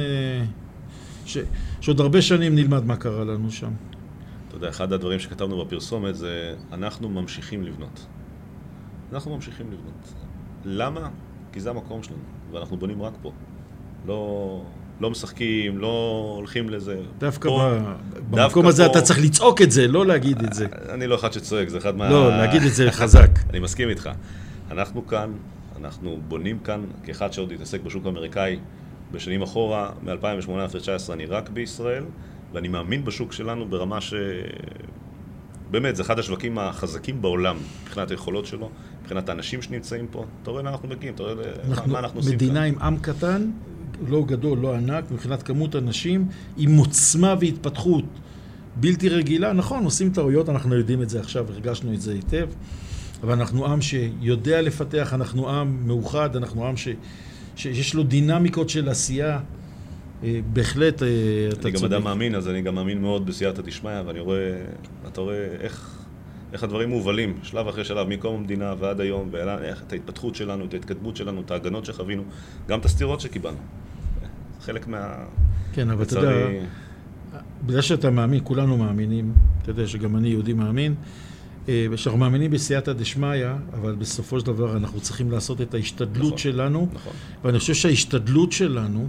שעוד הרבה שנים נלמד מה קרה לנו שם. אתה יודע, אחד הדברים שכתבנו בפרסומת זה אנחנו ממשיכים לבנות. אנחנו ממשיכים לבנות. למה? כי זה המקום שלנו, ואנחנו בונים רק פה. לא משחקים, לא הולכים לזה. דווקא במקום הזה אתה צריך לצעוק את זה, לא להגיד את זה. אני לא אחד שצועק, זה אחד לא, להגיד את זה חזק. אני מסכים איתך. אנחנו כאן, אנחנו בונים כאן, כאחד שעוד התעסק בשוק האמריקאי בשנים אחורה, מ-2018-2019 אני רק בישראל, ואני מאמין בשוק שלנו ברמה באמת, זה אחד השווקים החזקים בעולם, מבחינת היכולות שלו, מבחינת האנשים שנמצאים פה. אתה רואה לאן אנחנו מגיעים, אתה רואה מה אנחנו עושים כאן. מדינה עם עם קטן, לא גדול, לא ענק, מבחינת כמות אנשים, עם עוצמה והתפתחות בלתי רגילה. נכון, עושים טעויות, אנחנו יודעים את זה עכשיו, הרגשנו את זה היטב, אבל אנחנו עם שיודע לפתח, אנחנו עם מאוחד, אנחנו עם שיש לו דינמיקות של עשייה. בהחלט, אני גם אדם מאמין, אז אני גם מאמין מאוד בסייעתא דשמיא, ואני רואה, אתה רואה איך הדברים מובלים, שלב אחרי שלב, מקום המדינה ועד היום, ואיך את ההתפתחות שלנו, את ההתקדמות שלנו, את ההגנות שחווינו, גם את הסתירות שקיבלנו. חלק כן, אבל אתה יודע, בגלל שאתה מאמין, כולנו מאמינים, אתה יודע שגם אני יהודי מאמין, ושאנחנו מאמינים בסייעתא דשמיא, אבל בסופו של דבר אנחנו צריכים לעשות את ההשתדלות שלנו, ואני חושב שההשתדלות שלנו,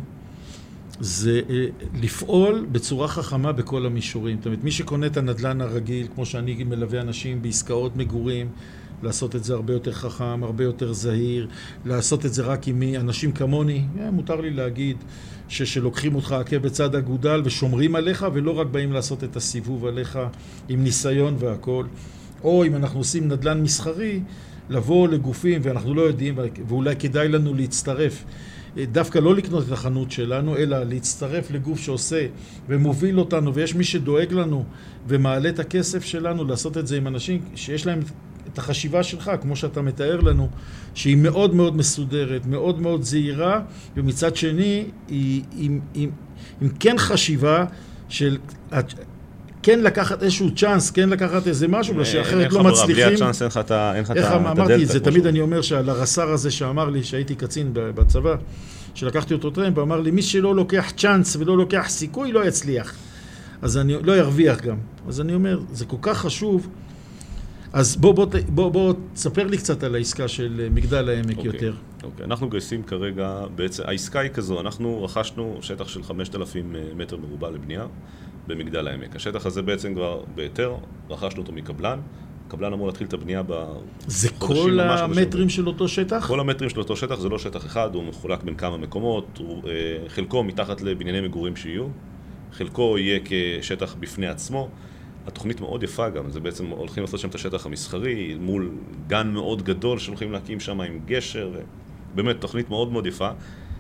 זה לפעול בצורה חכמה בכל המישורים. זאת אומרת, מי שקונה את הנדל"ן הרגיל, כמו שאני מלווה אנשים בעסקאות מגורים, לעשות את זה הרבה יותר חכם, הרבה יותר זהיר, לעשות את זה רק עם אנשים כמוני, מותר לי להגיד שלוקחים אותך עקב בצד אגודל ושומרים עליך, ולא רק באים לעשות את הסיבוב עליך עם ניסיון והכל. או אם אנחנו עושים נדל"ן מסחרי, לבוא לגופים ואנחנו לא יודעים, ואולי כדאי לנו להצטרף, דווקא לא לקנות את החנות שלנו, אלא להצטרף לגוף שעושה ומוביל אותנו, ויש מי שדואג לנו ומעלה את הכסף שלנו, לעשות את זה עם אנשים שיש להם את החשיבה שלך, כמו שאתה מתאר לנו, שהיא מאוד מאוד מסודרת, מאוד מאוד זהירה, ומצד שני, היא עם כן חשיבה של כן לקחת איזשהו צ'אנס, כן לקחת איזה משהו, שאחרת לא מצליחים. בלי הצ'אנס אין לך את הדלתא. אמרתי את זה, תמיד אני אומר שעל הרס"ר הזה שאמר לי, שהייתי קצין בצבא, שלקחתי אותו טרמפ, ואמר לי, מי שלא לוקח צ'אנס ולא לוקח סיכוי, לא יצליח. אז אני לא ירוויח גם. אז אני אומר, זה כל כך חשוב, אז בוא תספר לי קצת על העסקה של מגדל העמק יותר. אוקיי, אנחנו גייסים כרגע, בעצם העסקה היא כזו, אנחנו רכשנו שטח של 5,000 מטר מרובע לבנייה במגדל העמק. השטח הזה בעצם כבר בהיתר, רכשנו אותו מקבלן. קבלן אמור להתחיל את הבנייה זה כל המטרים של אותו שטח? כל המטרים של אותו שטח, זה לא שטח אחד, הוא מחולק בין כמה מקומות, חלקו מתחת לבנייני מגורים שיהיו, חלקו יהיה כשטח בפני עצמו. התוכנית מאוד יפה גם, זה בעצם הולכים לעשות שם את השטח המסחרי, מול גן מאוד גדול שהולכים להקים שם עם גשר, באמת תוכנית מאוד מאוד יפה.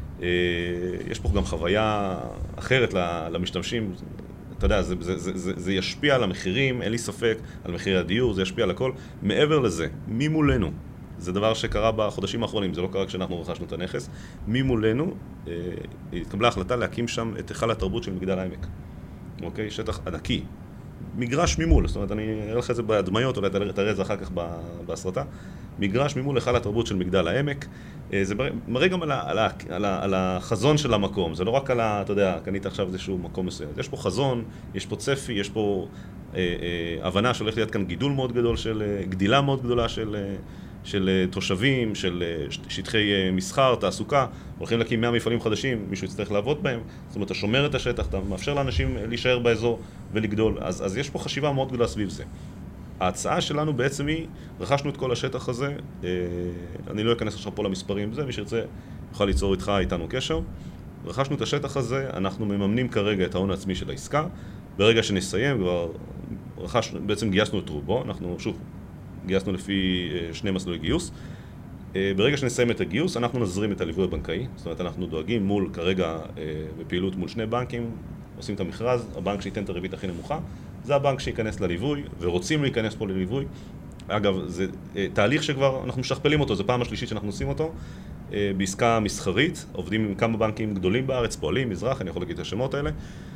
יש פה גם חוויה אחרת למשתמשים, אתה יודע, זה ישפיע על המחירים, אין לי ספק, על מחירי הדיור, זה ישפיע על הכל. מעבר לזה, ממולנו, זה דבר שקרה בחודשים האחרונים, זה לא קרה כשאנחנו רכשנו את הנכס, ממולנו התקבלה החלטה להקים שם את היכל התרבות של מגדל העמק. אוקיי? שטח ענקי. מגרש ממול, זאת אומרת, אני אראה לך את זה בהדמיות, אולי תראה את זה אחר כך בהסרטה. מגרש ממול היכל התרבות של מגדל העמק. זה מראה גם על החזון של המקום, זה לא רק על אתה יודע, קנית עכשיו איזשהו מקום מסוים. יש פה חזון, יש פה צפי, יש פה הבנה שהולך להיות כאן גידול מאוד גדול, גדילה מאוד גדולה של תושבים, של שטחי מסחר, תעסוקה, הולכים להקים 100 מפעלים חדשים, מישהו יצטרך לעבוד בהם, זאת אומרת, אתה שומר את השטח, אתה מאפשר לאנשים להישאר באזור ולגדול, אז יש פה חשיבה מאוד גדולה סביב זה. ההצעה שלנו בעצם היא, רכשנו את כל השטח הזה, אני לא אכנס עכשיו פה למספרים, מי שירצה יוכל ליצור איתנו קשר, רכשנו את השטח הזה, אנחנו מממנים כרגע את ההון העצמי של העסקה, ברגע שנסיים כבר בעצם גייסנו את רובו, אנחנו שוב גייסנו לפי 2 מסלולי גיוס. ברגע שנסיים את הגיוס, אנחנו נזרים את הליווי הבנקאי. זאת אומרת, אנחנו דואגים מול, כרגע בפעילות מול 2 בנקים, עושים את המכרז, הבנק שייתן את הריבית הכי נמוכה, זה הבנק שייכנס לליווי, ורוצים להיכנס פה לליווי. אגב, זה תהליך שכבר אנחנו משכפלים אותו, זו פעם השלישית שאנחנו עושים אותו. בעסקה מסחרית, עובדים עם כמה בנקים גדולים בארץ, פועלים, מזרח, אני יכול להגיד את השמות האלה.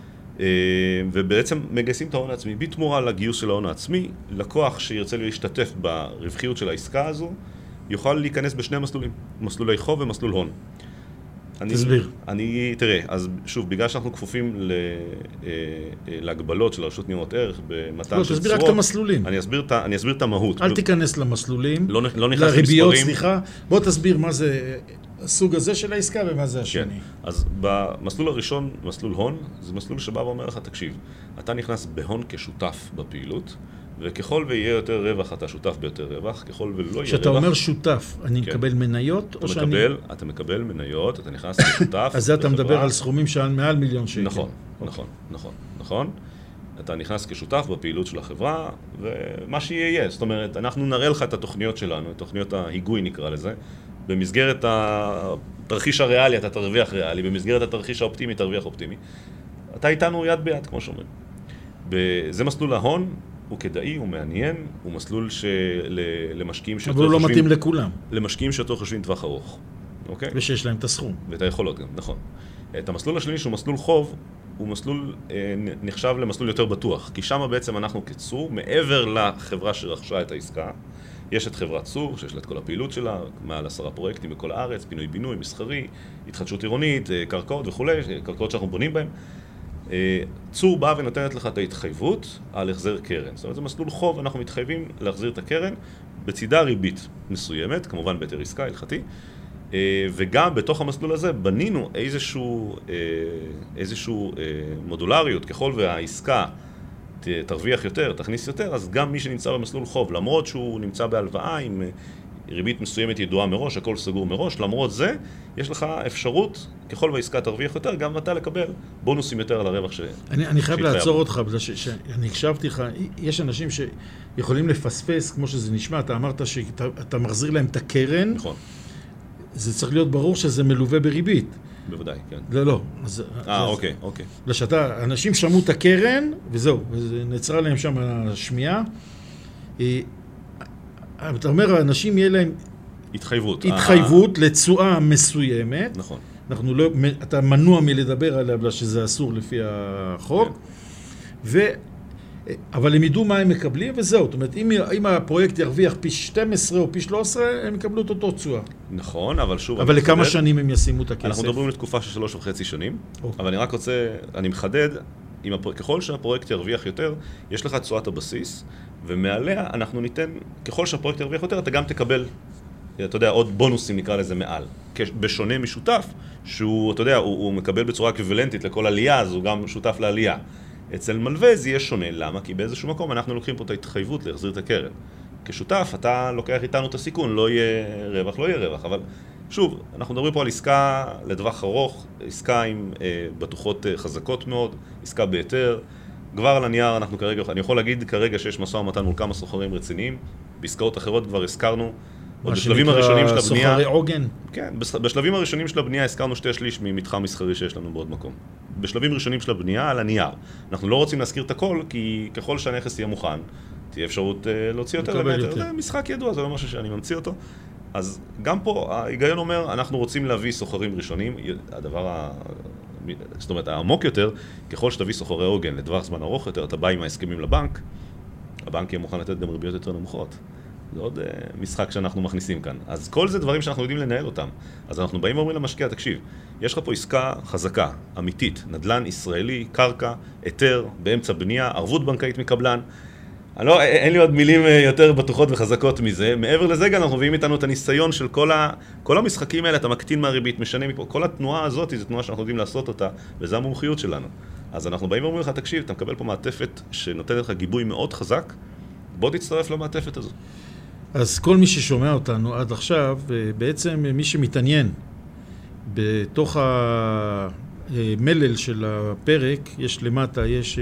ובעצם מגייסים את ההון העצמי. בתמורה לגיוס של ההון העצמי, לקוח שירצה להשתתף ברווחיות של העסקה הזו, יוכל להיכנס בשני מסלולים, מסלולי חוב ומסלול הון. תסביר. תראה, אז שוב, בגלל שאנחנו כפופים להגבלות של הרשות ניירות ערך במתן של צורות. תסביר רק את המסלולים. אני אסביר את המהות. אל תיכנס למסלולים, לא נכנס לריביות, למספרים. סליחה. בוא תסביר מה זה הסוג הזה של העסקה ומה זה השני. כן. אז במסלול הראשון, מסלול הון, זה מסלול שבא ואומר לך, תקשיב, אתה נכנס בהון כשותף בפעילות, וככל ויהיה יותר רווח, אתה שותף ביותר רווח, ככל ולא יהיה רווח. כשאתה אומר שותף, אני מקבל מניות או שאני... אתה מקבל מניות, אתה נכנס כשותף. אז זה אתה מדבר על סכומים שעל מעל מיליון שקל. נכון. אתה נכנס כשותף בפעילות של החברה, ומה שיהיה. זאת אומרת, אנחנו נראה לך את התוכניות שלנו, את תוכניות ההיגוי נקרא לזה, במסגרת התרחיש הריאלי, אתה תרוויח ריאלי, במסגרת התרחיש האופטימי, תרוויח אופטימי. אתה איתנו יד ביד, כמו שאומרים. זה מסלול ההון, הוא כדאי, הוא מעניין, הוא מסלול למשקיעים אבל הוא לא מתאים לכולם. למשקיעים שיותר חושבים טווח ארוך. אוקיי? ושיש להם את הסכום. ואת היכולות גם, נכון. את המסלול השני שהוא מסלול חוב, הוא מסלול נחשב למסלול יותר בטוח, כי שם בעצם אנחנו כצור, מעבר לחברה שרכשה את העסקה, יש את חברת צור, שיש לה את כל הפעילות שלה, מעל 10 פרויקטים בכל הארץ, פינוי-בינוי, מסחרי, התחדשות עירונית, קרקעות וכו', קרקעות שאנחנו בונים בהן. צור בא ונותנת לך את ההתחייבות על החזר קרן. זאת אומרת, זה מסלול חוב, אנחנו מתחייבים להחזיר את הקרן, בצידה ריבית מסוימת, כמובן בהיתר עסקה הלכתי, וגם בתוך המסלול הזה בנינו איזשהו מודולריות, ככל והעסקה תרוויח יותר, תכניס יותר, אז גם מי שנמצא במסלול חוב, למרות שהוא נמצא בהלוואה עם ריבית מסוימת ידועה מראש, הכל סגור מראש, למרות זה, יש לך אפשרות, ככל והעסקה תרוויח יותר, גם אתה לקבל בונוסים יותר על הרווח אני חייב לעצור אותך, בגלל שאני הקשבתי לך, יש אנשים שיכולים לפספס, כמו שזה נשמע, אתה אמרת שאתה מחזיר להם את הקרן, נכון. זה צריך להיות ברור שזה מלווה בריבית. בוודאי, כן. לא. אוקיי. אנשים שמעו את הקרן, וזהו, נצרה להם שם השמיעה. אתה אומר, האנשים יהיה להם התחייבות לתשואה מסוימת. נכון. אתה מנוע מלדבר עליה, בגלל שזה אסור לפי החוק. אבל הם ידעו מה הם מקבלים, וזהו. זאת אומרת, אם הפרויקט ירוויח פי 12 או פי 13, הם יקבלו את אותו תשואה. נכון, אבל שוב... אבל לכמה שנים הם ישימו את הכסף? אנחנו מדברים לתקופה של 3.5 שנים, אבל אני רק רוצה, אני מחדד, ככל שהפרויקט ירוויח יותר, יש לך תשואת הבסיס, ומעליה אנחנו ניתן, ככל שהפרויקט ירוויח יותר, אתה גם תקבל, אתה יודע, עוד בונוסים נקרא לזה מעל. בשונה משותף, שהוא, אתה יודע, הוא מקבל בצורה אקוויוולנטית לכל עלייה, אז הוא גם שותף לעלייה. אצל מלווה זה יהיה שונה, למה? כי באיזשהו מקום אנחנו לוקחים פה את ההתחייבות להחזיר את הקרן. כשותף, אתה לוקח איתנו את הסיכון, לא יהיה רווח, לא יהיה רווח, אבל שוב, אנחנו מדברים פה על עסקה לטווח ארוך, עסקה עם בטוחות חזקות מאוד, עסקה בהיתר. כבר על הנייר אנחנו כרגע, אני יכול להגיד כרגע שיש משא ומתן מול כמה סוחרים רציניים, בעסקאות אחרות כבר הזכרנו, עוד בשלבים הראשונים של הבנייה. סוחרי עוגן. כן, בשלבים הראשונים של הבנייה הזכרנו 2/3 ממתחם מסחרי שיש לנו בעוד מקום. בשלבים ראשונים של הבנייה על הנייר. אנחנו לא רוצים להזכיר את הכל, כי ככל שהנכס יהיה מוכן, תהיה אפשרות להוציא יותר למטר. זה משחק ידוע, זה לא משהו שאני ממציא אותו. אז גם פה ההיגיון אומר, אנחנו רוצים להביא סוחרים ראשונים, זאת אומרת, העמוק יותר, ככל שתביא סוחרי עוגן לטווח זמן ארוך יותר, אתה בא עם ההסכמים לבנק, הבנק יהיה מוכן לתת גם ריביות יותר נמוכות. זה עוד משחק שאנחנו מכניסים כאן. אז כל זה דברים שאנחנו יודעים לנהל אותם. אז אנחנו באים ואומרים למשקיע, תקשיב, יש לך פה עסקה חזקה, אמיתית, נדל"ן ישראלי, קרקע, היתר, באמצע בנייה, ערבות בנקאית מקבלן. אין לי עוד מילים יותר בטוחות וחזקות מזה. מעבר לזה גם אנחנו מביאים איתנו את הניסיון של כל המשחקים האלה, אתה מקטין מהריבית, משנה מפה. כל התנועה הזאת זו תנועה שאנחנו יודעים לעשות אותה, וזו המומחיות שלנו. אז אנחנו באים ואומרים לך, תקשיב, אתה מקבל פה מעטפת שנותנת לך גיבוי מאוד חזק, בוא תצטרף למעטפת הזו. אז כל מי ששומע אותנו עד עכשיו, בעצם מי שמתעניין בתוך המלל של הפרק, יש למטה, יש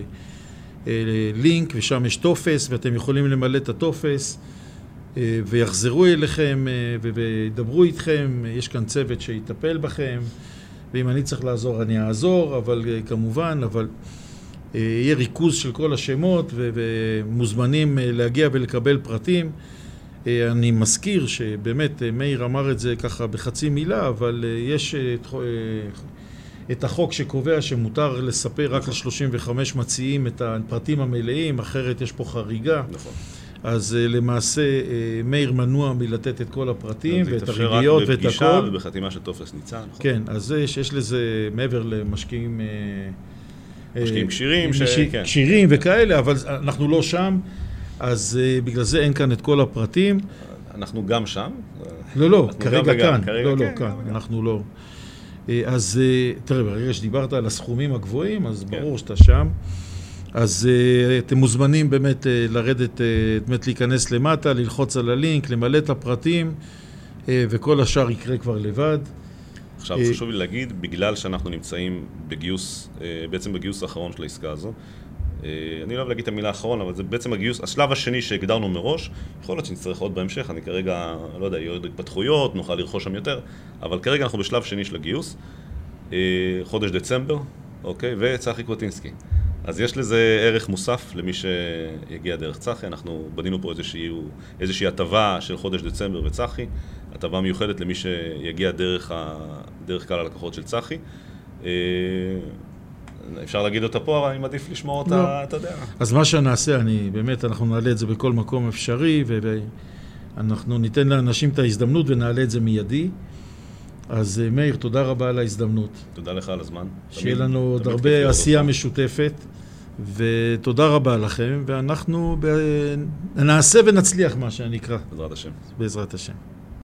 לינק ושם יש טופס ואתם יכולים למלא את הטופס ויחזרו אליכם וידברו איתכם, יש כאן צוות שיטפל בכם ואם אני צריך לעזור אני אעזור, אבל כמובן, יהיה ריכוז של כל השמות ומוזמנים להגיע ולקבל פרטים. אני מזכיר שבאמת מאיר אמר את זה ככה בחצי מילה, אבל יש את החוק שקובע שמותר לספר רק ל-35 מציעים את הפרטים המלאים, אחרת יש פה חריגה. נכון. אז למעשה מאיר מנוע מלתת את כל הפרטים ואת הריביות ואת הכל. זה יתאפשר רק בפגישה ובחתימה של טופס ניצן. כן, אז יש לזה מעבר למשקיעים קשירים, קשירים וכאלה, אבל אנחנו לא שם, אז בגלל זה אין כאן את כל הפרטים. אנחנו גם שם. לא, כרגע כאן. לא, כאן, אנחנו לא. אז תראה, ברגע שדיברת על הסכומים הגבוהים, אז ברור שאתה שם. אז אתם מוזמנים באמת לרדת, באמת להיכנס למטה, ללחוץ על הלינק, למלא את הפרטים, וכל השאר יקרה כבר לבד. עכשיו חשוב לי להגיד, בגלל שאנחנו נמצאים בגיוס, בעצם בגיוס האחרון של העסקה הזו, אני לא אוהב להגיד את המילה האחרון, אבל זה בעצם הגיוס, השלב השני שהגדרנו מראש, יכול להיות שנצטרך עוד בהמשך, אני כרגע, לא יודע, יהיו עוד התפתחויות, נוכל לרכוש שם יותר, אבל כרגע אנחנו בשלב שני של הגיוס, חודש דצמבר, אוקיי, וצחי קווטינסקי. אז יש לזה ערך מוסף למי שיגיע דרך צחי, אנחנו בנינו פה איזושהי הטבה של חודש דצמבר וצחי, הטבה מיוחדת למי שיגיע דרך כלל הלקוחות של צחי. אפשר להגיד אותה פה, אבל אני מעדיף לשמוע אותה, אתה יודע. אז מה שנעשה, באמת, אנחנו נעלה את זה בכל מקום אפשרי, ואנחנו ניתן לאנשים את ההזדמנות ונעלה את זה מיידי. אז מאיר, תודה רבה על ההזדמנות. תודה לך על הזמן. שיהיה לנו עוד הרבה עשייה משותפת, ותודה רבה לכם, ואנחנו נעשה ונצליח מה שנקרא. בעזרת השם. בעזרת השם.